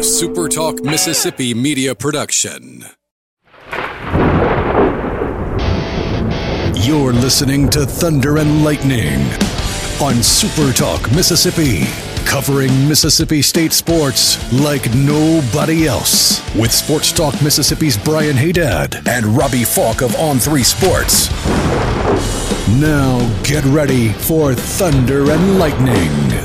A Super Talk Mississippi media production. You're listening to Thunder and Lightning on Super Talk Mississippi, covering Mississippi State sports like nobody else. With Sports Talk Mississippi's Brian Haydad and Robbie Falk of On3 Sports. Now get ready for Thunder and Lightning.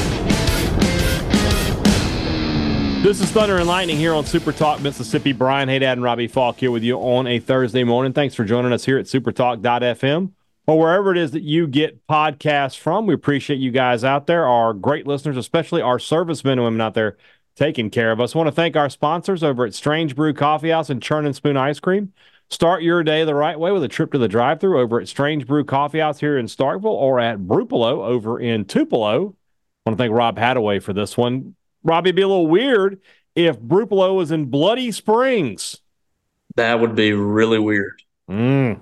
This is Thunder and Lightning here on Super Talk Mississippi. Brian Haydad and Robbie Falk here with you on a Thursday morning. Thanks for joining us here at supertalk.fm or wherever it is that you get podcasts from. We appreciate you guys out there, our great listeners, especially our servicemen and women out there taking care of us. I want to thank our sponsors over at Strange Brew Coffee House and Churn and Spoon Ice Cream. Start your day the right way with a trip to the drive-thru over at Strange Brew Coffee House here in Starkville or at Brupolo over in Tupelo. I want to thank Rob Hadaway for this one. Robbie, it'd be a little weird if Brupolo was in Bloody Springs. That would be really weird. I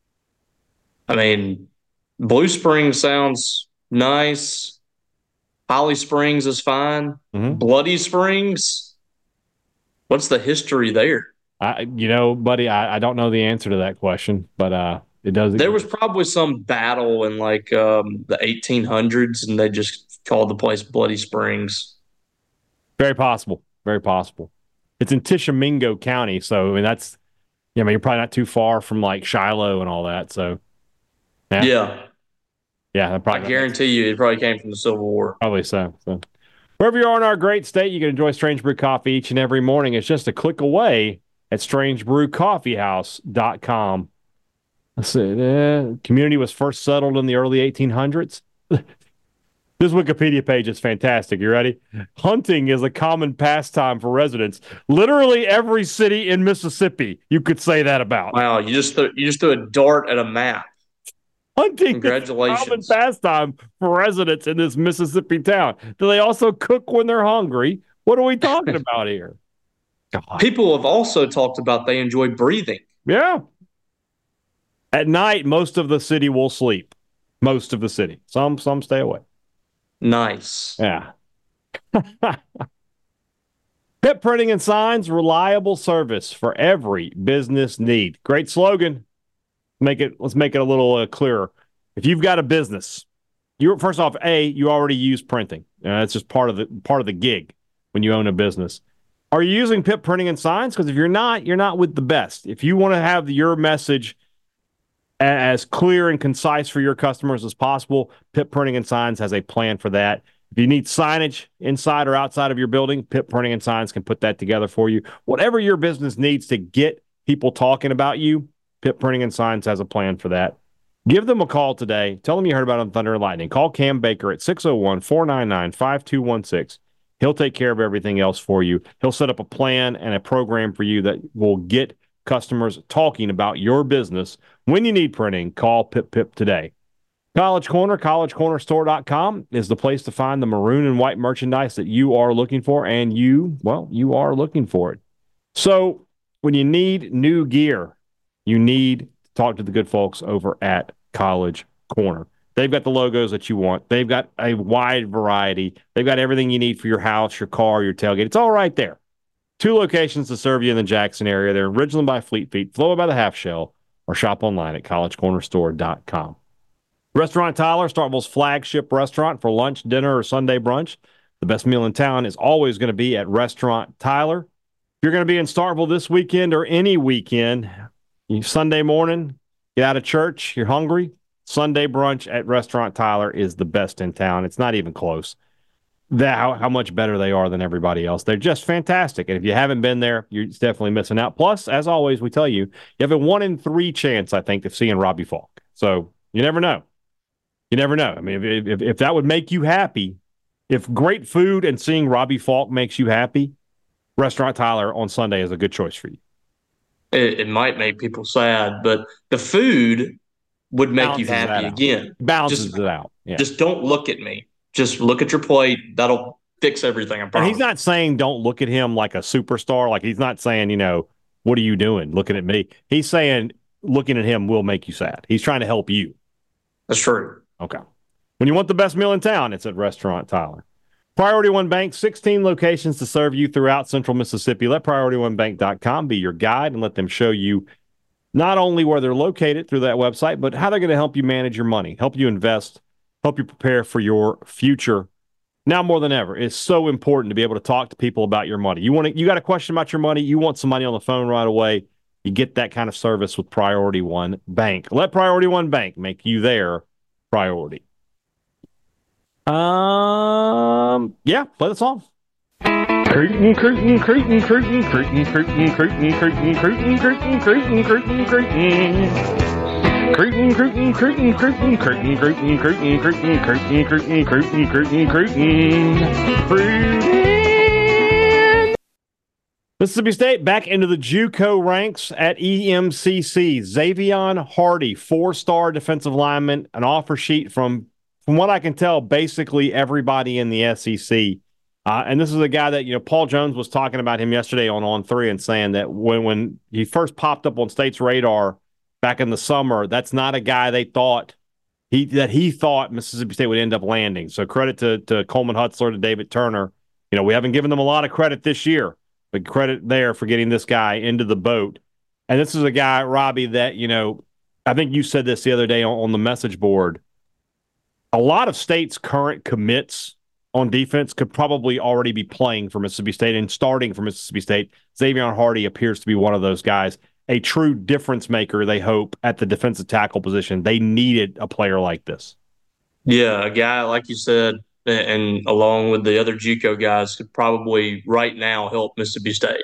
mean, Blue Springs sounds nice. Holly Springs is fine. Bloody Springs, what's the history there? Buddy, I don't know the answer to that question, but it does. There was probably some battle in like the 1800s, and they just called the place Bloody Springs. Very possible. Very possible. It's in Tishomingo County, so I mean you're probably not too far from like Shiloh and all that. So yeah. I guarantee you, it probably came from the Civil War. Probably so. Wherever you are in our great state, you can enjoy Strange Brew Coffee each and every morning. It's just a click away at StrangeBrewCoffeehouse.com. Let's see. The community was first settled in the early 1800s. This Wikipedia page is fantastic. You ready? Hunting is a common pastime for residents. Literally every city in Mississippi, you could say that about. Wow, you just threw a dart at a map. Hunting Congratulations. is a common pastime for residents in this Mississippi town. Do they also cook when they're hungry? What are we talking about here? God. People have also talked about they enjoy breathing. Yeah. At night, most of the city will sleep. Most of the city. Some stay awake. Nice. Yeah. Pip Printing and Signs, reliable service for every business need. Great slogan. Let's make it a little clearer. If you've got a business, you already use printing. It's just part of the gig when you own a business. Are you using Pip Printing and Signs? Because if you're not with the best. If you want to have your message as clear and concise for your customers as possible, Pip Printing and Signs has a plan for that. If you need signage inside or outside of your building, Pip Printing and Signs can put that together for you. Whatever your business needs to get people talking about you, Pip Printing and Signs has a plan for that. Give them a call today. Tell them you heard about it on Thunder and Lightning. Call Cam Baker at 601-499-5216. He'll take care of everything else for you. He'll set up a plan and a program for you that will get customers talking about your business. When you need printing, call Pip today. College Corner, collegecornerstore.com is the place to find the maroon and white merchandise that you are looking for, and you are looking for it. So when you need new gear, you need to talk to the good folks over at College Corner. They've got the logos that you want. They've got a wide variety. They've got everything you need for your house, your car, your tailgate. It's all right there. 2 locations to serve you in the Jackson area. They're in Ridgeland by Fleet Feet, Flowood by the Half Shell, or shop online at collegecornerstore.com. Restaurant Tyler, Starkville's flagship restaurant for lunch, dinner, or Sunday brunch. The best meal in town is always going to be at Restaurant Tyler. If you're going to be in Starkville this weekend or any weekend, Sunday morning, get out of church, you're hungry, Sunday brunch at Restaurant Tyler is the best in town. It's not even close. How much better they are than everybody else. They're just fantastic. And if you haven't been there, you're definitely missing out. Plus, as always, we tell you have a 1 in 3 chance, I think, of seeing Robbie Falk. So you never know. You never know. I mean, if that would make you happy, if great food and seeing Robbie Falk makes you happy, Restaurant Tyler on Sunday is a good choice for you. It might make people sad, but the food would make you happy again. Balances it out. Yeah. Just don't look at me. Just look at your plate. That'll fix everything, I promise. And he's not saying don't look at him like a superstar. Like, he's not saying, what are you doing looking at me? He's saying looking at him will make you sad. He's trying to help you. That's true. Okay. When you want the best meal in town, it's at Restaurant Tyler. Priority One Bank, 16 locations to serve you throughout Central Mississippi. Let PriorityOneBank.com be your guide and let them show you not only where they're located through that website, but how they're going to help you manage your money, help you invest, help you prepare for your future. Now more than ever, it's so important to be able to talk to people about your money. You got a question about your money, you want somebody on the phone right away, you get that kind of service with Priority One Bank. Let Priority One Bank make you their priority. Yeah, play the song. Cruton, Cruton, Cruton, Cruton, Cruton, Cruton, Cruton, Cruton, Cruton, Cruton, Cruton, Cruton, Cruton. Cruton, Cruton, Cruton, Cruton, Cruton, Cruton, Cruton, Cruton, Cruton, Cruton, Cruton, Cruton, Cruton. Mississippi State back into the JUCO ranks at EMCC. Xavion Hardy, 4-star defensive lineman, an offer sheet from what I can tell, basically everybody in the SEC. And this is a guy that, Paul Jones was talking about him yesterday on On3 and saying that when he first popped up on State's radar back in the summer, that's not a guy they thought he thought Mississippi State would end up landing. So credit to Coleman Hutzler, to David Turner. We haven't given them a lot of credit this year, but credit there for getting this guy into the boat. And this is a guy, Robbie, that, I think you said this the other day on the message board. A lot of State's current commits on defense could probably already be playing for Mississippi State and starting for Mississippi State. Xavion Hardy appears to be one of those guys, a true difference maker, they hope, at the defensive tackle position. They needed a player like this. Yeah, a guy, like you said, and along with the other JUCO guys, could probably right now help Mississippi State.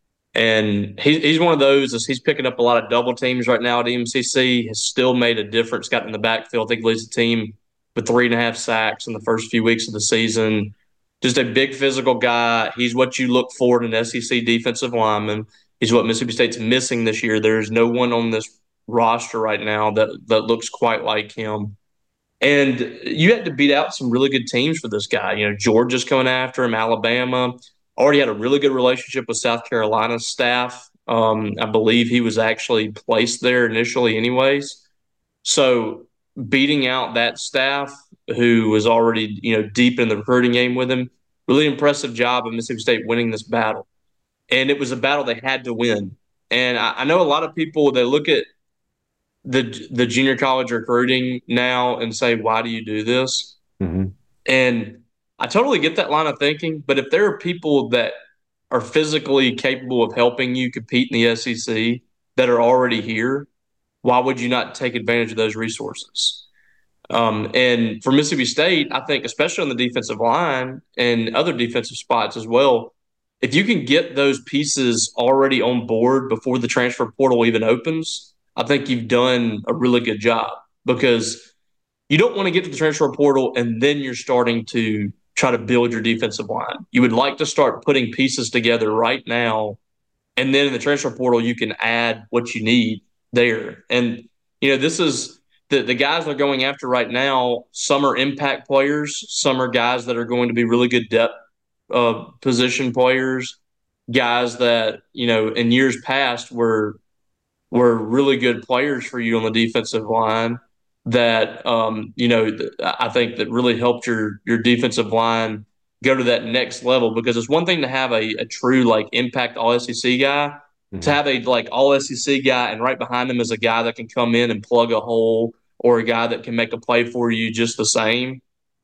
And he's one of those, as he's picking up a lot of double teams right now at EMCC, has still made a difference, got in the backfield. I think leads the team with 3.5 sacks in the first few weeks of the season. Just a big physical guy. He's what you look for in an SEC defensive lineman. He's what Mississippi State's missing this year. There's no one on this roster right now that looks quite like him. And you had to beat out some really good teams for this guy. Georgia's coming after him, Alabama. Already had a really good relationship with South Carolina's staff. I believe he was actually placed there initially anyways. So beating out that staff who was already, deep in the recruiting game with him, really impressive job of Mississippi State winning this battle. And it was a battle they had to win. And I know a lot of people, they look at the junior college recruiting now and say, why do you do this? Mm-hmm. And I totally get that line of thinking. But if there are people that are physically capable of helping you compete in the SEC that are already here, why would you not take advantage of those resources? And for Mississippi State, I think, especially on the defensive line and other defensive spots as well, if you can get those pieces already on board before the transfer portal even opens, I think you've done a really good job, because you don't want to get to the transfer portal and then you're starting to try to build your defensive line. You would like to start putting pieces together right now, and then in the transfer portal, you can add what you need there. And, this is the guys they're going after right now. Some are impact players. Some are guys that are going to be really good depth position players, guys that, in years past were really good players for you on the defensive line that, I think that really helped your defensive line go to that next level. Because it's one thing to have a true impact all SEC guy, to have a all SEC guy and right behind him is a guy that can come in and plug a hole, or a guy that can make a play for you just the same,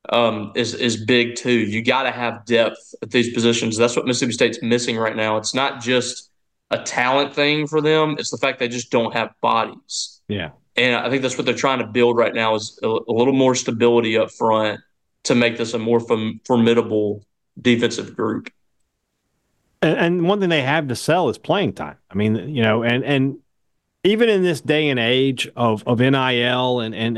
is big too. You got to have depth at these positions. That's what Mississippi State's missing right now. It's not just a talent thing for them. It's the fact they just don't have bodies. Yeah. And I think that's what they're trying to build right now, is a little more stability up front to make this a more formidable defensive group. And one thing they have to sell is playing time. I mean, and even in this day and age of NIL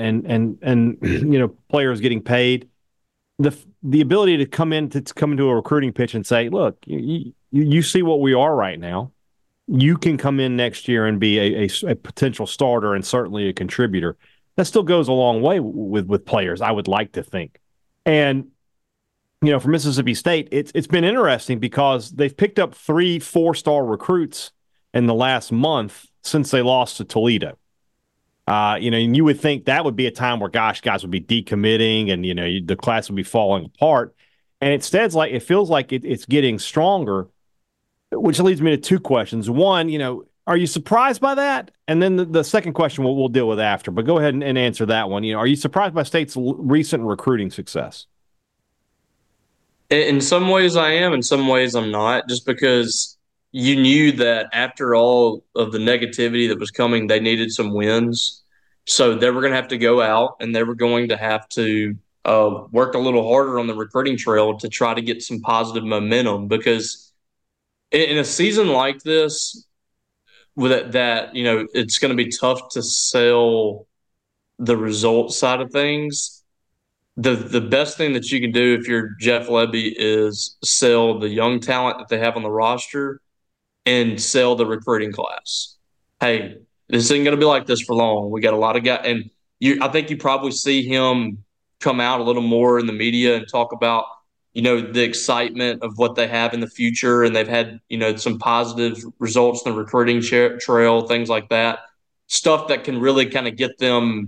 and players getting paid, the ability to come into a recruiting pitch and say, look, you see what we are right now. You can come in next year and be a potential starter and certainly a contributor. That still goes a long way with players, I would like to think. And for Mississippi State, it's been interesting because they've picked up 3 4-star recruits in the last month since they lost to Toledo. And you would think that would be a time where, guys would be decommitting and, the class would be falling apart. and it feels like it's getting stronger, which leads me to two questions. One, are you surprised by that? And then the second question we'll deal with after, but go ahead and answer that one. Are you surprised by State's recent recruiting success? In some ways I am, in some ways I'm not, just because you knew that after all of the negativity that was coming, they needed some wins. So they were going to have to go out and they were going to have to work a little harder on the recruiting trail to try to get some positive momentum, because in a season like this, with that, it's going to be tough to sell the result side of things. The best thing that you can do if you're Jeff Lebby is sell the young talent that they have on the roster and sell the recruiting class. Hey, this isn't going to be like this for long. We got a lot of guys, and I think you probably see him come out a little more in the media and talk about the excitement of what they have in the future, and they've had some positive results in the recruiting trail, things like that, stuff that can really kind of get them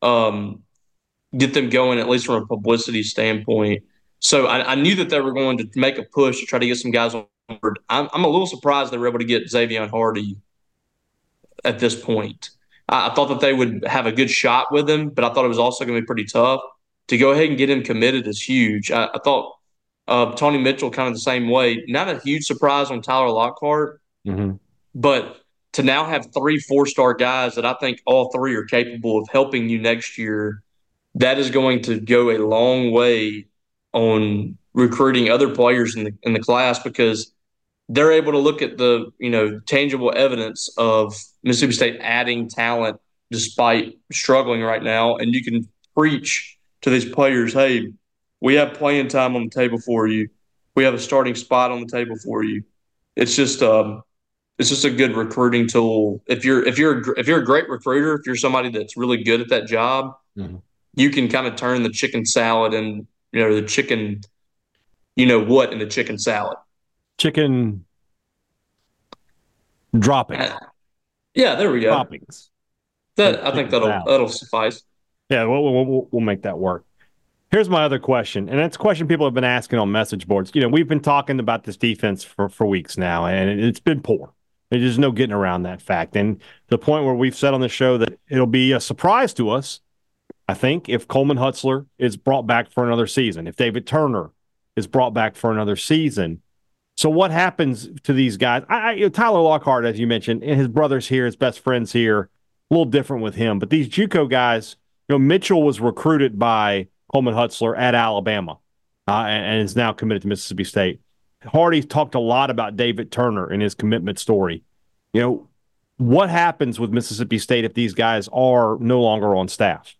going, at least from a publicity standpoint. So I knew that they were going to make a push to try to get some guys on board. I'm a little surprised they were able to get Xavier Hardy at this point. I thought that they would have a good shot with him, but I thought it was also going to be pretty tough. To go ahead and get him committed is huge. I thought Tony Mitchell kind of the same way. Not a huge surprise on Tyler Lockhart, but to now have 3 4-star guys that I think all 3 are capable of helping you next year, that is going to go a long way on recruiting other players in the class, because they're able to look at the tangible evidence of Mississippi State adding talent despite struggling right now, and you can preach to these players, hey, we have playing time on the table for you. We have a starting spot on the table for you. It's just a good recruiting tool. If you're a great recruiter, if you're somebody that's really good at that job, you can kind of turn the chicken salad and the chicken, what in the chicken salad. Chicken dropping. Yeah, there we go. Droppings. I think that'll suffice. Yeah, we'll make that work. Here's my other question, and that's a question people have been asking on message boards. We've been talking about this defense for weeks now, and it's been poor. There's no getting around that fact. And the point where we've said on the show that it'll be a surprise to us, I think, if Coleman Hutzler is brought back for another season, if David Turner is brought back for another season. So what happens to these guys? Tyler Lockhart, as you mentioned, and his brother's here, his best friend's here, a little different with him. But these JUCO guys, Mitchell was recruited by Coleman Hutzler at Alabama and is now committed to Mississippi State. Hardy talked a lot about David Turner in his commitment story. What happens with Mississippi State if these guys are no longer on staff?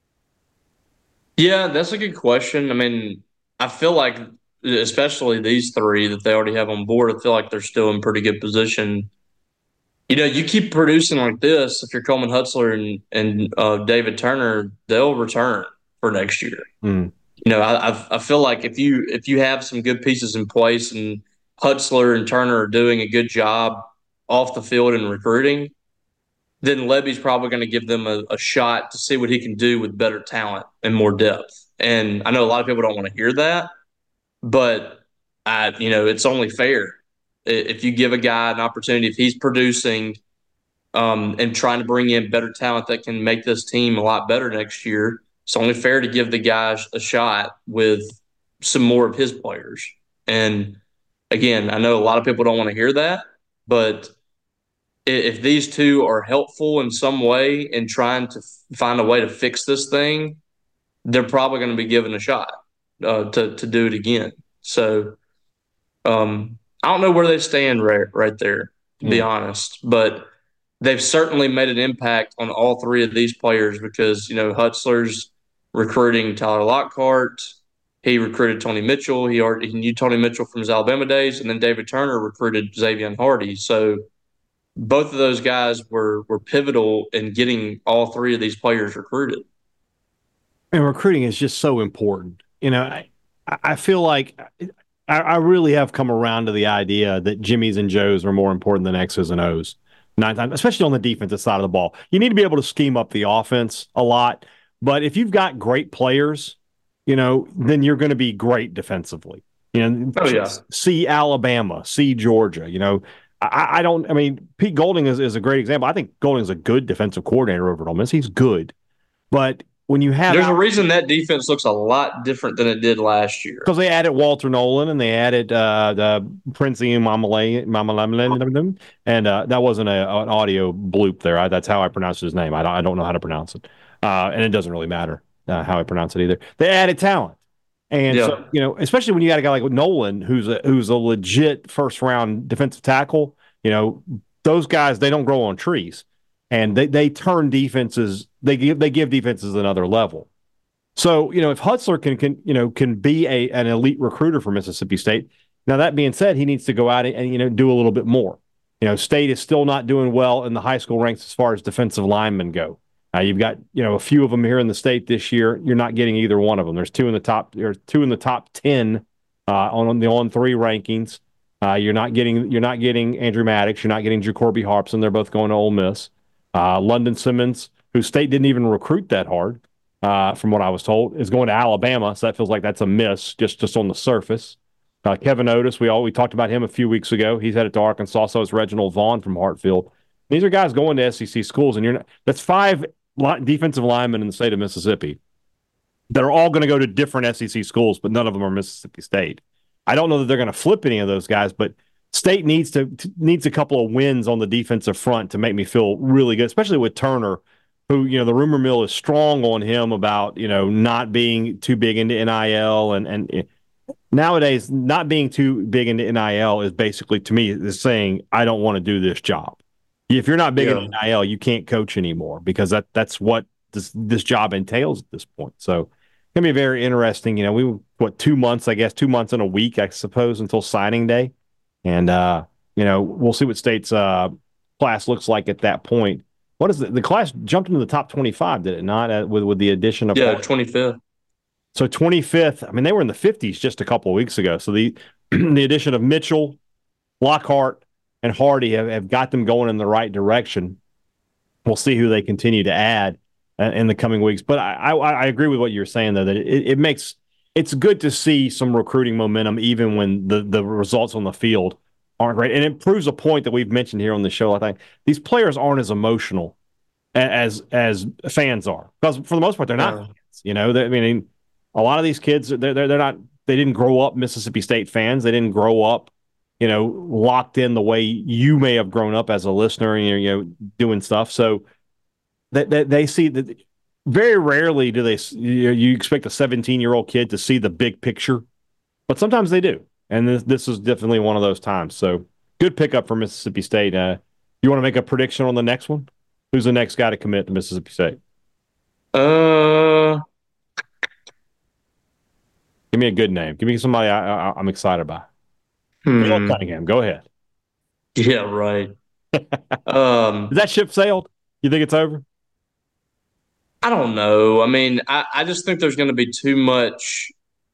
Yeah, that's a good question. I mean, I feel like, especially these 3 that they already have on board, I feel like they're still in pretty good position. You keep producing like this, if you're Coleman Hutzler and David Turner, they'll return for next year. I feel like if you have some good pieces in place and Hutzler and Turner are doing a good job off the field in recruiting, then Lebby's probably going to give them a shot to see what he can do with better talent and more depth. And I know a lot of people don't want to hear that, but it's only fair. If you give a guy an opportunity, if he's producing and trying to bring in better talent that can make this team a lot better next year, it's only fair to give the guys a shot with some more of his players. And again, I know a lot of people don't want to hear that, but if these 2 are helpful in some way in trying to find a way to fix this thing, they're probably going to be given a shot to do it again. So I don't know where they stand right there, to be honest, but they've certainly made an impact on all 3 of these players, because Hutzler's recruiting Tyler Lockhart. He recruited Tony Mitchell. He knew Tony Mitchell from his Alabama days, and then David Turner recruited Xavier Hardy. So both of those guys were pivotal in getting all 3 of these players recruited. And recruiting is just so important. I feel like I really have come around to the idea that Jimmies and Joes are more important than X's and O's 9 times, especially on the defensive side of the ball. You need to be able to scheme up the offense a lot. But if you've got great players, then you're going to be great defensively. Oh, yeah. See Alabama, see Georgia. I mean, Pete Golding is a great example. I think Golding is a good defensive coordinator over at Ole Miss. He's good. But when you have There's a reason that defense looks a lot different than it did last year. because they added Walter Nolan and they added the Princey Mamalem, and that wasn't an audio bloop there. That's how I pronounced his name. I don't know how to pronounce it, and it doesn't really matter how I pronounce it either. They added talent. And Yeah. so, especially when you got a guy like Nolan, who's a legit first round defensive tackle, those guys, they don't grow on trees, and they turn defenses. They give defenses another level. So, if Hutzler can be an elite recruiter for Mississippi State. Now, that being said, he needs to go out and do a little bit more. State is still not doing well in the high school ranks as far as defensive linemen go. You've got a few of them here in the state this year. You're not getting either one of them. There's two in the top 10 on the On3 rankings. You're not getting Andrew Maddox. You're not getting Jacoby Harpson. They're both going to Ole Miss. London Simmons, who State didn't even recruit that hard, from what I was told, is going to Alabama. So that feels like that's a miss just on the surface. Kevin Otis, we talked about him a few weeks ago. He's headed to Arkansas. So is Reginald Vaughn from Hartfield. These are guys going to SEC schools, and that's 5 defensive linemen in the state of Mississippi that are all going to go to different SEC schools, but none of them are Mississippi State. I don't know that they're going to flip any of those guys, but State needs a couple of wins on the defensive front to make me feel really good, especially with Turner, who, the rumor mill is strong on him about, not being too big into NIL. And nowadays, not being too big into NIL is basically, to me, is saying, I don't want to do this job. If you're not big in NIL, you can't coach anymore because that's what this job entails at this point. So it's going to be very interesting. We 2 months, I guess, 2 months and a week, I suppose, until signing day. And, we'll see what State's class looks like at that point. What is the class jumped into the top 25, did it not, with the addition of 25th. So 25th, I mean, they were in the 50s just a couple of weeks ago. So the addition of Mitchell, Lockhart, and Hardy have got them going in the right direction. We'll see who they continue to add in the coming weeks. But I agree with what you're saying, though, that it's good to see some recruiting momentum even when the results on the field aren't great. And it proves a point that we've mentioned here on the show. I think these players aren't as emotional as fans are, because for the most part, they're not fans. A lot of these kids, they're not. They didn't grow up Mississippi State fans. They didn't grow up locked in the way you may have grown up as a listener, doing stuff. So that they see that very rarely do they, you expect a 17-year-old kid to see the big picture, but sometimes they do. And this is definitely one of those times. So good pickup for Mississippi State. You want to make a prediction on the next one? Who's the next guy to commit to Mississippi State? Give me a good name. Give me somebody I'm excited about. Bill Cunningham, go ahead. Yeah, right. Is that ship sailed? You think it's over? I don't know. I mean, I just think there's going to be too much.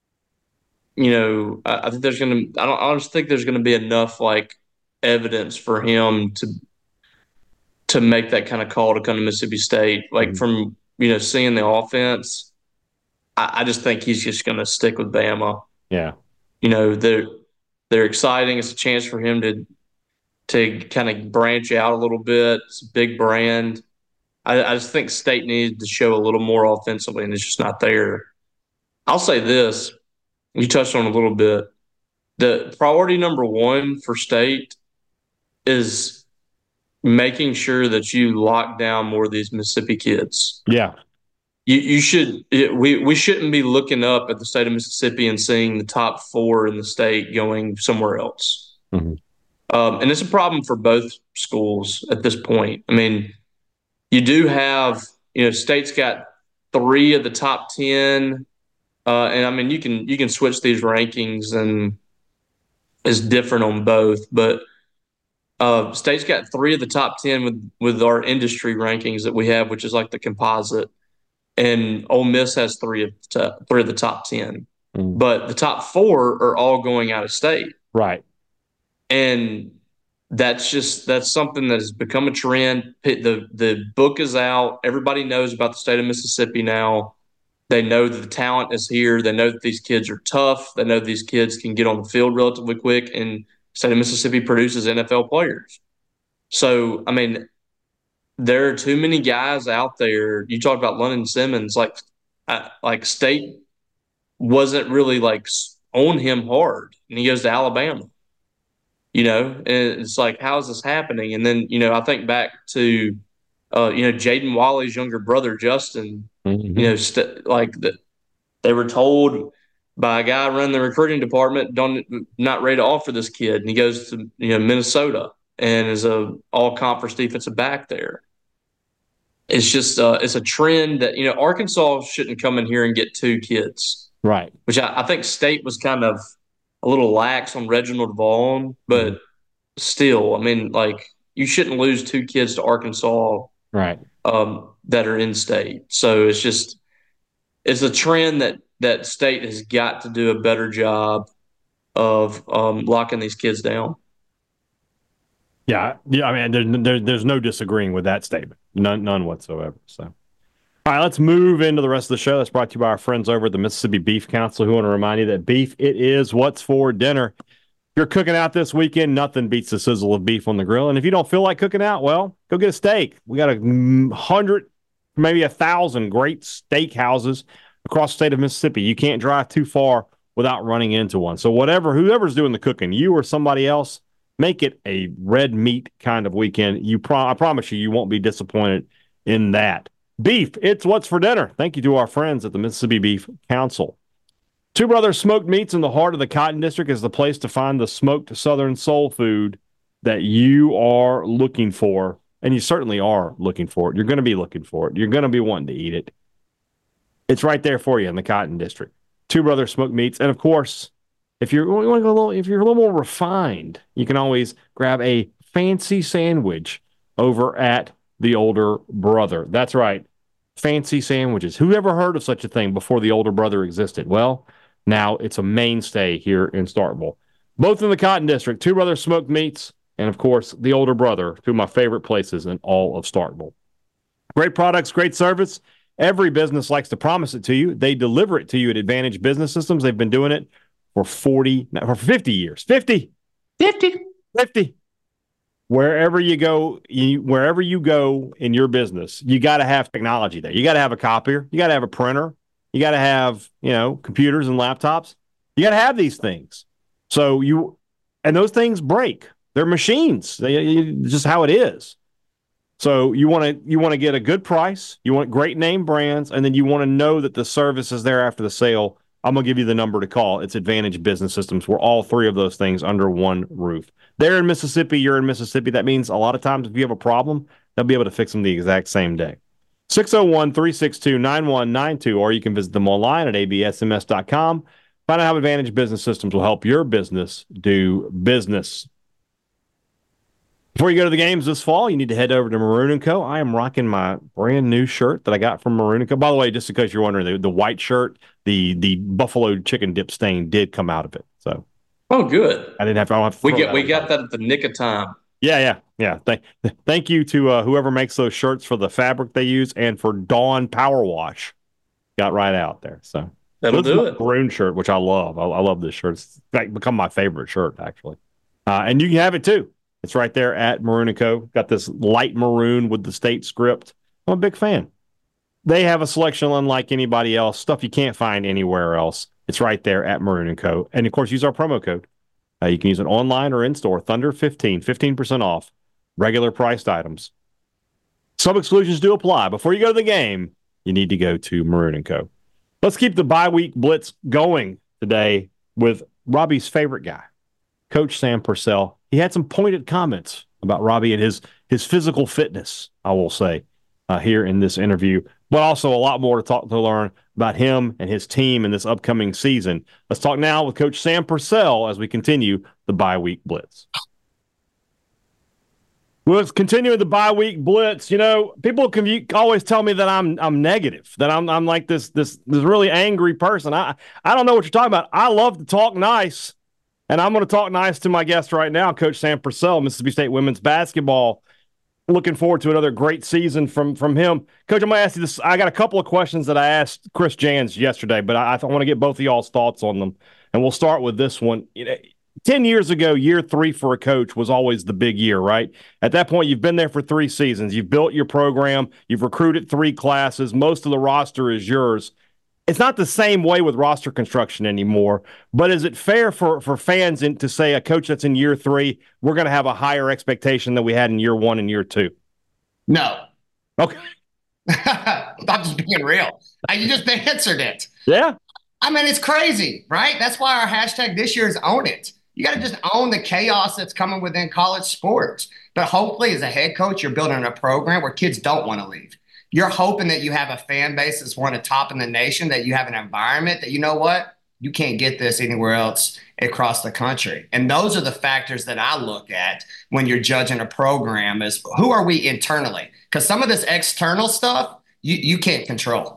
I think there's going to. I just think there's going to be enough evidence for him to make that kind of call to come to Mississippi State. From seeing the offense, I just think he's just going to stick with Bama. Yeah. They're exciting. It's a chance for him to kind of branch out a little bit. It's a big brand. I just think State needs to show a little more offensively, and it's just not there. I'll say this. You touched on it a little bit. The priority number one for State is making sure that you lock down more of these Mississippi kids. Yeah. We shouldn't be looking up at the state of Mississippi and seeing the top 4 in the state going somewhere else. Mm-hmm. And it's a problem for both schools at this point. I mean, you do have, State's got 3 of the top 10. And I mean, you can switch these rankings and it's different on both, but State's got 3 of the top 10 with our industry rankings that we have, which is like the composite. And Ole Miss has 3 of the top 10, but the top 4 are all going out of state. Right. And that's something that has become a trend. The book is out. Everybody knows about the state of Mississippi now. They know that the talent is here. They know that these kids are tough. They know these kids can get on the field relatively quick. And state of Mississippi produces NFL players. So, I mean, there are too many guys out there. You talked about London Simmons, like State wasn't really like on him hard, and he goes to Alabama. And it's like, how is this happening? And then I think back to Jaden Wally's younger brother Justin. Like that, they were told by a guy running the recruiting department, not ready to offer this kid, and he goes to Minnesota and is a all conference defensive back there. It's just it's a trend that Arkansas shouldn't come in here and get two kids, right? Which I think State was kind of a little lax on Reginald Vaughn, but still, I mean, like you shouldn't lose two kids to Arkansas, right? That are in state. So it's a trend that State has got to do a better job of locking these kids down. Yeah. I mean, there's no disagreeing with that statement, none whatsoever. So, all right, let's move into the rest of the show. That's brought to you by our friends over at the Mississippi Beef Council, who want to remind you that beef, it is what's for dinner. If you're cooking out this weekend, nothing beats the sizzle of beef on the grill. And if you don't feel like cooking out, well, go get a steak. We got 100, maybe 1,000 great steak houses across the state of Mississippi. You can't drive too far without running into one. So whoever's doing the cooking, you or somebody else, make it a red meat kind of weekend. I promise you won't be disappointed in that. Beef, it's what's for dinner. Thank you to our friends at the Mississippi Beef Council. Two Brothers Smoked Meats in the heart of the Cotton District is the place to find the smoked Southern soul food that you are looking for, and you certainly are looking for it. You're going to be looking for it. You're going to be wanting to eat it. It's right there for you in the Cotton District. Two Brothers Smoked Meats, and of course, if you're a little more refined, you can always grab a fancy sandwich over at the Older Brother. That's right, fancy sandwiches. Who ever heard of such a thing before the Older Brother existed? Well, now it's a mainstay here in Starkville. Both in the Cotton District, Two Brothers Smoked Meats, and of course, the Older Brother, two of my favorite places in all of Starkville. Great products, great service. Every business likes to promise it to you. They deliver it to you at Advantage Business Systems. They've been doing it for 50 years. 50. Wherever you go in your business, you got to have technology there. You got to have a copier. You got to have a printer. You got to have, computers and laptops. You got to have these things. And those things break. They're machines. Just how it is. So you want to get a good price. You want great name brands, and then you want to know that the service is there after the sale. I'm going to give you the number to call. It's Advantage Business Systems. We're all three of those things under one roof. They're in Mississippi. You're in Mississippi. That means a lot of times if you have a problem, they'll be able to fix them the exact same day. 601-362-9192, or you can visit them online at absms.com. Find out how Advantage Business Systems will help your business do business. Before you go to the games this fall, you need to head over to Maroon & Co. I am rocking my brand new shirt that I got from Maroon & Co. By the way, just in case you're wondering, the white shirt, the buffalo chicken dip stain did come out of it. So, oh, good. I don't have to. We got that at the nick of time. Yeah. Thank you to whoever makes those shirts for the fabric they use and for Dawn Power Wash. Got right out there. So that'll do it. Maroon shirt, which I love. I love this shirt. It's become my favorite shirt actually. And you can have it too. It's right there at Maroon & Co. Got this light maroon with the state script. I'm a big fan. They have a selection unlike anybody else, stuff you can't find anywhere else. It's right there at Maroon & Co. And, of course, use our promo code. You can use it online or in-store. Thunder15, 15% off regular priced items. Some exclusions do apply. Before you go to the game, you need to go to Maroon & Co. Let's keep the bye-week blitz going today with Robbie's favorite guy, Coach Sam Purcell. He had some pointed comments about Robbie and his physical fitness, I will say, here in this interview, but also a lot more to learn about him and his team in this upcoming season. Let's talk now with Coach Sam Purcell as we continue the bye-week blitz. Well, let's continue the bye-week blitz. People always tell me that I'm negative, that I'm like this really angry person. I don't know what you're talking about. I love to talk nice. And I'm going to talk nice to my guest right now, Coach Sam Purcell, Mississippi State women's basketball looking forward to another great season from him. Coach, I'm going to ask you this. I got a couple of questions that I asked Chris Jans yesterday, but I want to get both of y'all's thoughts on them. And we'll start with this one. 10 years ago, year 3 for a coach was always the big year, right? At that point, you've been there for 3 seasons. You've built your program. You've recruited 3 classes. Most of the roster is yours. It's not the same way with roster construction anymore, but is it fair for fans to say a coach that's in year 3, we're going to have a higher expectation than we had in year 1 and year 2? No. Okay. I'm just being real. You just answered it. Yeah. I mean, it's crazy, right? That's why our hashtag this year is own it. You got to just own the chaos that's coming within college sports. But hopefully, as a head coach, you're building a program where kids don't want to leave. You're hoping that you have a fan base that's one of the top in the nation, that you have an environment that, you know what, you can't get this anywhere else across the country. And those are the factors that I look at when you're judging a program is who are we internally? Because some of this external stuff, you can't control.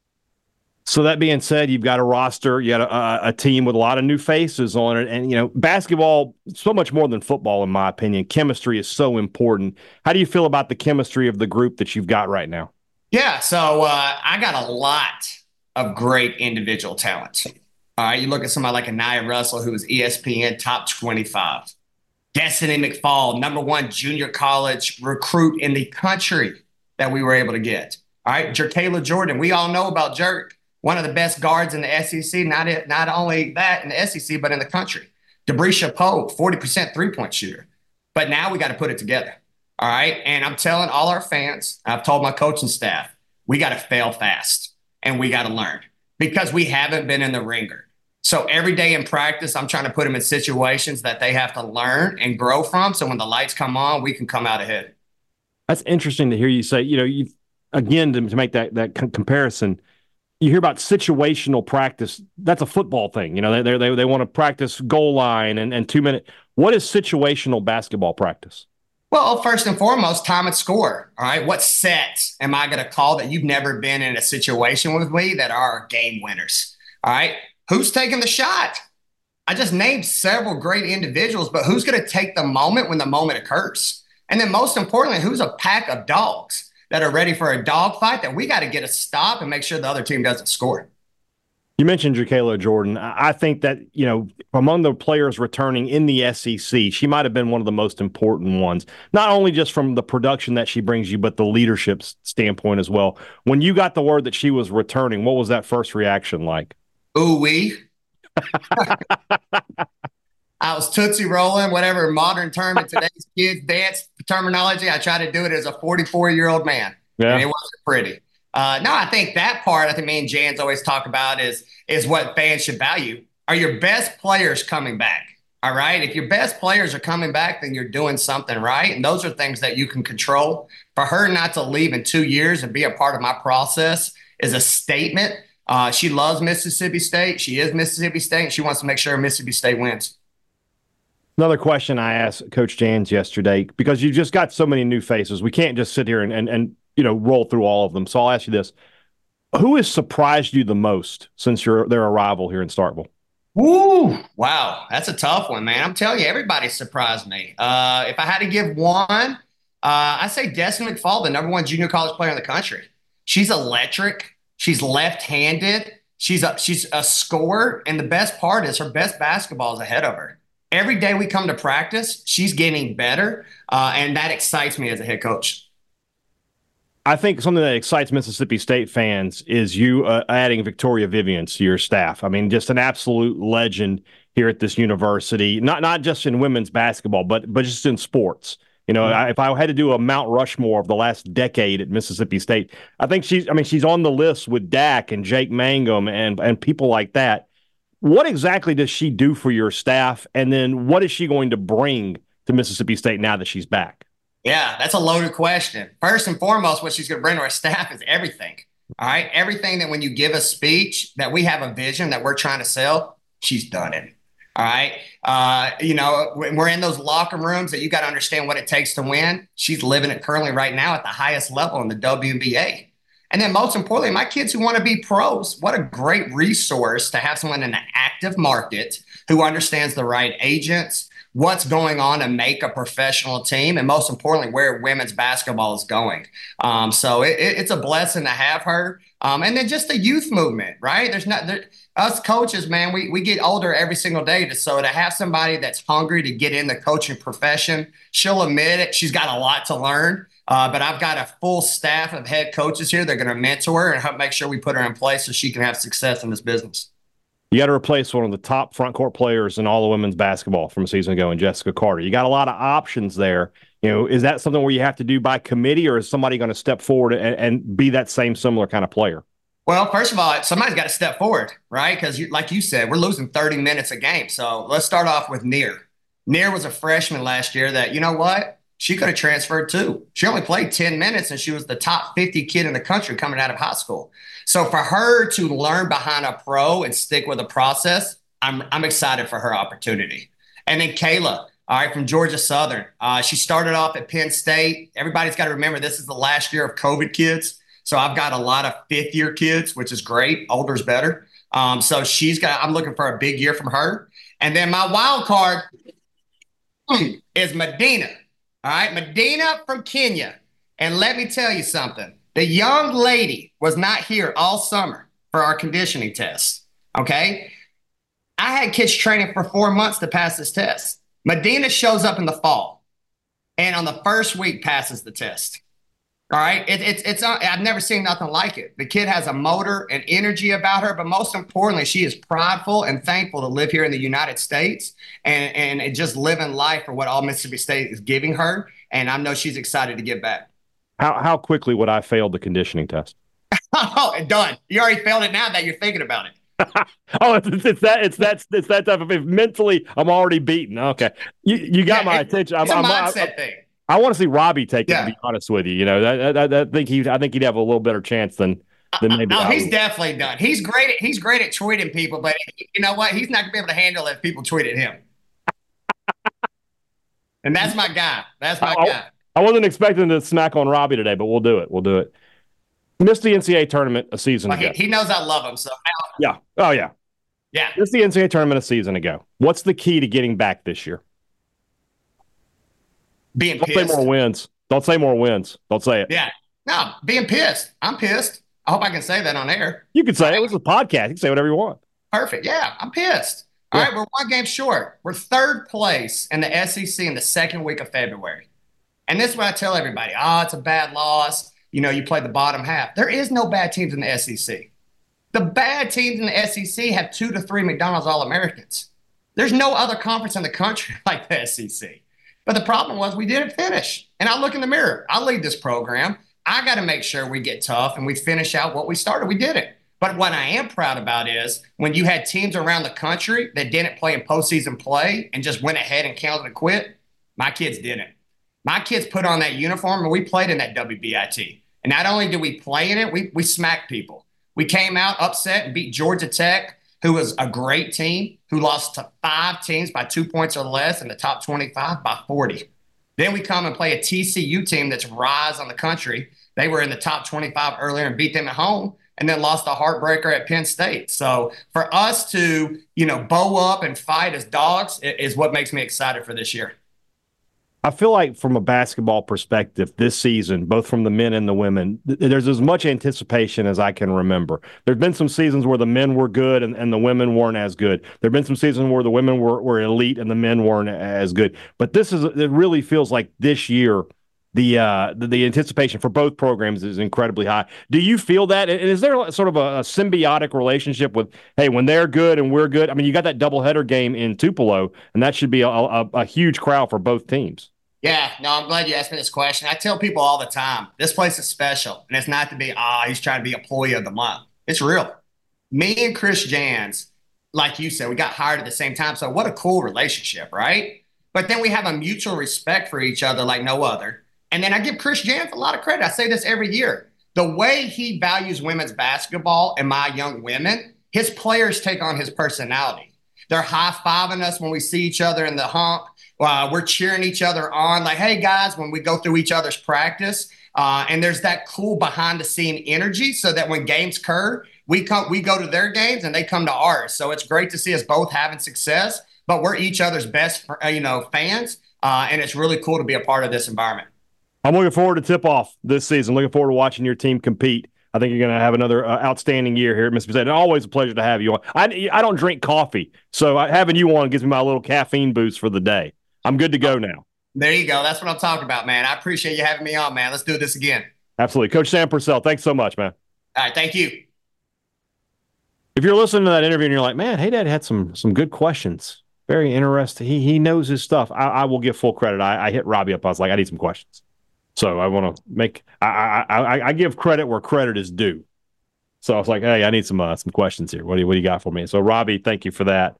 So that being said, you've got a roster, you got a team with a lot of new faces on it. And, basketball, so much more than football, in my opinion. Chemistry is so important. How do you feel about the chemistry of the group that you've got right now? Yeah, so I got a lot of great individual talent. All right, you look at somebody like Anaya Russell, who was ESPN top 25. Destiny McFall, #1 junior college recruit in the country that we were able to get. All right, Jerkayla Jordan, we all know about Jerk. One of the best guards in the SEC, not only that in the SEC, but in the country. Debrecia Pope, 40% three-point shooter. But now we got to put it together, all right? And I'm telling all our fans, I've told my coaching staff, we got to fail fast, and we got to learn because we haven't been in the ringer. So every day in practice, I'm trying to put them in situations that they have to learn and grow from, so when the lights come on, we can come out ahead. That's interesting to hear you say, again, to make that comparison, you hear about situational practice. That's a football thing. They want to practice goal line and 2-minute. What is situational basketball practice? Well, first and foremost, time and score. All right. What sets am I going to call that you've never been in a situation with me that are game winners? All right. Who's taking the shot? I just named several great individuals, but who's going to take the moment when the moment occurs? And then most importantly, who's a pack of dogs that are ready for a dogfight that we got to get a stop and make sure the other team doesn't score? You mentioned Jerkayla Jordan. I think that, among the players returning in the SEC, she might have been one of the most important ones, not only just from the production that she brings you, but the leadership standpoint as well. When you got the word that she was returning, what was that first reaction like? Ooh-wee. I was Tootsie rolling, whatever modern term in today's kids dance terminology. I try to do it as a 44-year-old man. Yeah. And it wasn't pretty. I think that part, I think me and Jans always talk about is what fans should value. Are your best players coming back? All right. If your best players are coming back, then you're doing something right. And those are things that you can control. For her not to leave in 2 years and be a part of my process is a statement. She loves Mississippi State. She is Mississippi State. And she wants to make sure Mississippi State wins. Another question I asked Coach Jans yesterday, because you just got so many new faces. We can't just sit here and roll through all of them. So I'll ask you this. Who has surprised you the most since their arrival here in Starkville? Ooh, wow. That's a tough one, man. I'm telling you, everybody surprised me. If I had to give one, I say Destiny McFall, the #1 junior college player in the country. She's electric. She's left-handed. She's a scorer. And the best part is her best basketball is ahead of her. Every day we come to practice, she's getting better, and that excites me as a head coach. I think something that excites Mississippi State fans is you adding Victoria Vivian to your staff. I mean, just an absolute legend here at this university, not just in women's basketball, but just in sports. If I had to do a Mount Rushmore of the last decade at Mississippi State, I think she's on the list with Dak and Jake Mangum and people like that. What exactly does she do for your staff? And then what is she going to bring to Mississippi State now that she's back? Yeah, that's a loaded question. First and foremost, what she's going to bring to our staff is everything. All right. Everything that when you give a speech that we have a vision that we're trying to sell, she's done it. All right. When we're in those locker rooms that you got to understand what it takes to win. She's living it currently right now at the highest level in the WNBA. And then most importantly, my kids who want to be pros, what a great resource to have someone in an active market who understands the right agents, what's going on to make a professional team, and most importantly, where women's basketball is going. So it's a blessing to have her. And then just the youth movement, right? Us coaches, man, we get older every single day. So to have somebody that's hungry to get in the coaching profession, she'll admit it. She's got a lot to learn. But I've got a full staff of head coaches here. They're going to mentor her and help make sure we put her in place so she can have success in this business. You got to replace one of the top front court players in all of women's basketball from a season ago in Jessica Carter. You got a lot of options there. Is that something where you have to do by committee, or is somebody going to step forward and be that same similar kind of player? Well, first of all, somebody's got to step forward, right? Because like you said, we're losing 30 minutes a game. So let's start off with Near. Near was a freshman last year that, you know what? She could have transferred too. She only played 10 minutes and she was the top 50 kid in the country coming out of high school. So for her to learn behind a pro and stick with the process, I'm excited for her opportunity. And then Kayla, all right, from Georgia Southern. She started off at Penn State. Everybody's got to remember this is the last year of COVID kids. So I've got a lot of fifth-year kids, which is great. Older's better. So I'm looking for a big year from her. And then my wild card is Medina. All right, Medina from Kenya. And let me tell you something. The young lady was not here all summer for our conditioning test, okay? I had kids training for 4 months to pass this test. Medina shows up in the fall and on the first week passes the test. All right, I've never seen nothing like it. The kid has a motor and energy about her, but most importantly, she is prideful and thankful to live here in the United States and just living life for what all Mississippi State is giving her. And I know she's excited to get back. How quickly would I fail the conditioning test? Oh, done. You already failed it now that you're thinking about it. Oh, it's that type of, if mentally I'm already beaten. Okay, you got my attention. It's a mindset thing. I want to see Robbie take it. To be honest with you, I think he'd have a little better chance than maybe. Oh, he's definitely done. He's great at tweeting people, but you know what? He's not gonna be able to handle it if people tweet at him. And that's my guy. That's my guy. I wasn't expecting to smack on Robbie today, but we'll do it. We'll do it. Missed the NCAA tournament a season ago. He knows I love him, so yeah. Oh yeah. Yeah. Missed the NCAA tournament a season ago. What's the key to getting back this year? Being pissed. Don't say more wins. Don't say more wins. Don't say it. Yeah. No, being pissed. I'm pissed. I hope I can say that on air. You can say it. It was a podcast. You can say whatever you want. Perfect. Yeah, I'm pissed. All right, we're one game short. We're third place in the SEC in the second week of February. And this is what I tell everybody. It's a bad loss. You played the bottom half. There is no bad teams in the SEC. The bad teams in the SEC have 2 to 3 McDonald's All-Americans. There's no other conference in the country like the SEC. But the problem was we didn't finish. And I look in the mirror. I lead this program. I got to make sure we get tough and we finish out what we started. We did it. But what I am proud about is when you had teams around the country that didn't play in postseason play and just went ahead and counted and quit, my kids didn't. My kids put on that uniform and we played in that WBIT. And not only did we play in it, we smacked people. We came out upset and beat Georgia Tech, who was a great team, who lost to 5 teams by 2 points or less in the top 25 by 40. Then we come and play a TCU team that's rise on the country. They were in the top 25 earlier and beat them at home, and then lost a heartbreaker at Penn State. So for us to, bow up and fight as dogs is what makes me excited for this year. I feel like from a basketball perspective this season, both from the men and the women, there's as much anticipation as I can remember. There have been some seasons where the men were good and the women weren't as good. There have been some seasons where the women were elite and the men weren't as good. But it really feels like this year, the anticipation for both programs is incredibly high. Do you feel that? And is there sort of a symbiotic relationship with, hey, when they're good and we're good? I mean, you got that doubleheader game in Tupelo, and that should be a huge crowd for both teams. Yeah, no, I'm glad you asked me this question. I tell people all the time, this place is special. And it's not to be, he's trying to be employee of the month. It's real. Me and Chris Jans, like you said, we got hired at the same time. So what a cool relationship, right? But then we have a mutual respect for each other like no other. And then I give Chris Jans a lot of credit. I say this every year. The way he values women's basketball and my young women, his players take on his personality. They're high-fiving us when we see each other in the hump. We're cheering each other on, like, hey, guys, when we go through each other's practice. And there's that cool behind-the-scene energy so that when games occur, we go to their games and they come to ours. So it's great to see us both having success. but we're each other's best, fans. And it's really cool to be a part of this environment. I'm looking forward to tip-off this season. Looking forward to watching your team compete. I think you're going to have another outstanding year here at Mississippi State. And always a pleasure to have you on. I don't drink coffee, so having you on gives me my little caffeine boost for the day. I'm good to go now. There you go. That's what I'm talking about, man. I appreciate you having me on, man. Let's do this again. Absolutely. Coach Sam Purcell, thanks so much, man. All right, thank you. If you're listening to that interview and you're like, man, Hey Dad had some good questions. Very interesting. He knows his stuff. I will give full credit. I hit Robbie up. I was like, I need some questions. So I want to make I give credit where credit is due. So I was like, hey, I need some questions here. What do you got for me? So Robbie, thank you for that.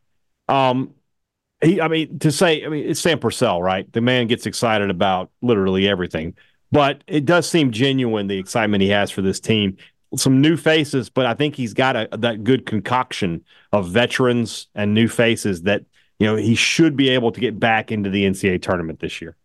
It's Sam Purcell, right? The man gets excited about literally everything, but it does seem genuine, the excitement he has for this team. Some new faces, but I think he's got that good concoction of veterans and new faces that, he should be able to get back into the NCAA tournament this year.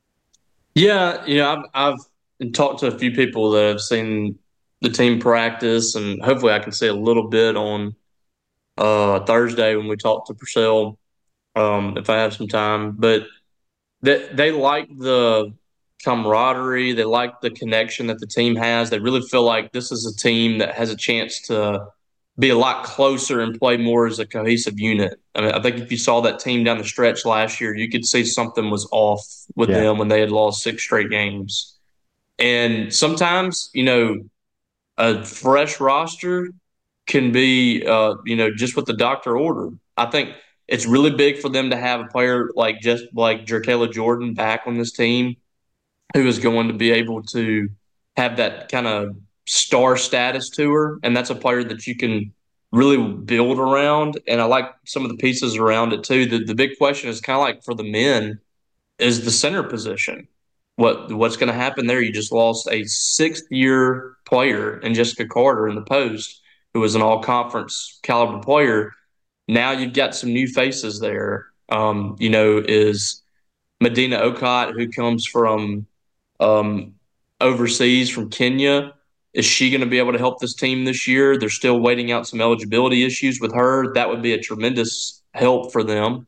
Yeah, I've talked to a few people that have seen the team practice, and hopefully I can see a little bit on Thursday when we talk to Purcell, if I have some time. But they like the camaraderie, they like the connection that the team has. They really feel like this is a team that has a chance to be a lot closer and play more as a cohesive unit. I mean, I think if you saw that team down the stretch last year, you could see something was off with them when they had lost 6 straight games. And sometimes, a fresh roster can be, just what the doctor ordered. I think it's really big for them to have a player like Jerkayla Jordan back on this team, who is going to be able to have that kind of star status to her. And that's a player that you can really build around. And I like some of the pieces around it too. The big question is kind of like for the men is the center position. What's going to happen there? You just lost a 6th-year player in Jessica Carter in the post, who was an all-conference caliber player. Now you've got some new faces there. Is Medina Okot, who comes from overseas from Kenya. Is she going to be able to help this team this year? They're still waiting out some eligibility issues with her. That would be a tremendous help for them.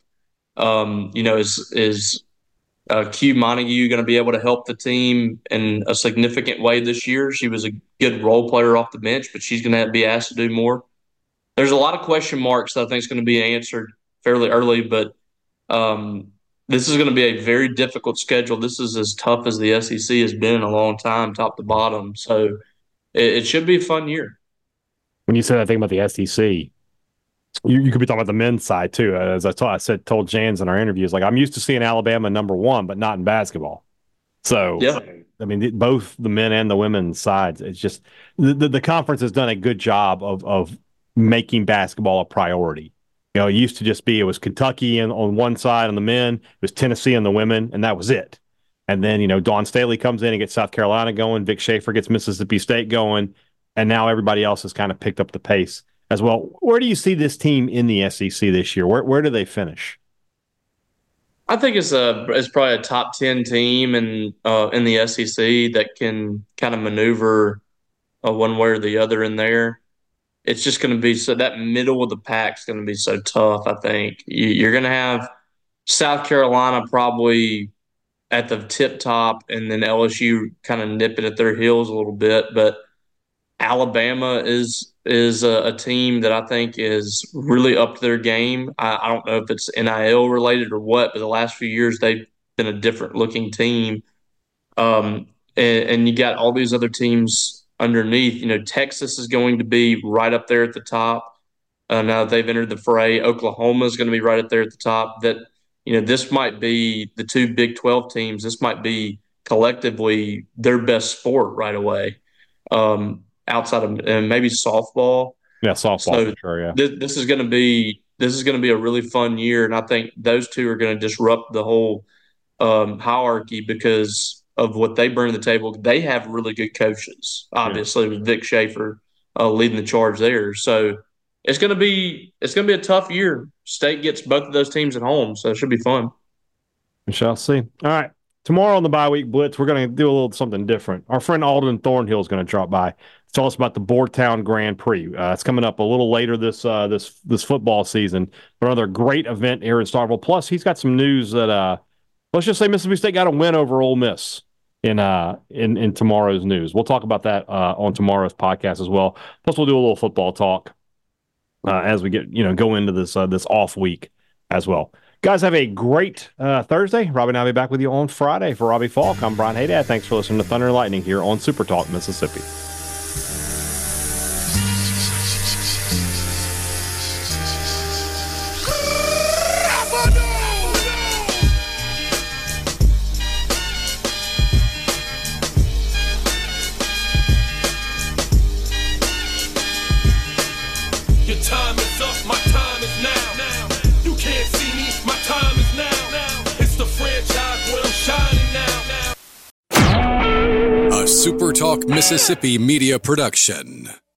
Is Q Montague going to be able to help the team in a significant way this year? She was a good role player off the bench, but she's going to be asked to do more. There's a lot of question marks that I think is going to be answered fairly early, but this is going to be a very difficult schedule. This is as tough as the SEC has been in a long time, top to bottom. So it should be a fun year. When you said that thing about the SEC, you could be talking about the men's side too. As told Jans in our interviews, like I'm used to seeing Alabama number 1, but not in basketball. So, yeah. I mean, both the men and the women's sides, it's just the conference has done a good job of making basketball a priority. It used to just be it was Kentucky on one side on the men, it was Tennessee on the women, and that was it. And then, Dawn Staley comes in and gets South Carolina going, Vic Schaefer gets Mississippi State going, and now everybody else has kind of picked up the pace as well. Where do you see this team in the SEC this year? Where do they finish? I think it's probably a top 10 team in the SEC that can kind of maneuver one way or the other in there. It's just going to be so that middle of the pack is going to be so tough. I think you're going to have South Carolina probably at the tip top, and then LSU kind of nipping at their heels a little bit. But Alabama is a team that I think is really up to their game. I don't know if it's NIL related or what, but the last few years they've been a different looking team. And you got all these other teams underneath. Texas is going to be right up there at the top. Now that they've entered the fray. Oklahoma is going to be right up there at the top. That, this might be the 2 Big 12 teams. This might be collectively their best sport right away. Outside of maybe softball. Yeah, softball so for sure, yeah. This is going to be a really fun year, and I think those two are going to disrupt the whole hierarchy because of what they bring to the table. They have really good coaches, obviously, with Vic Schaefer leading the charge there. So it's going to be a tough year. State gets both of those teams at home, so it should be fun. We shall see. All right. tomorrow on the bye week blitz, we're going to do a little something different. Our friend Alden Thornhill is going to drop by. Tell us about the Boardtown Grand Prix. It's coming up a little later this football season. Another great event here in Starkville. Plus, he's got some news that let's just say Mississippi State got a win over Ole Miss in tomorrow's news. We'll talk about that on tomorrow's podcast as well. Plus, we'll do a little football talk as we go into this off week as well. Guys, have a great Thursday. Robbie and I will be back with you on Friday. For Robbie Falk, I'm Brian Haydad. Thanks for listening to Thunder and Lightning here on Super Talk Mississippi. Your time is up, my time is now. You can't see me, my time is now. It's the franchise where I'm shining now. A Super Talk Mississippi media production.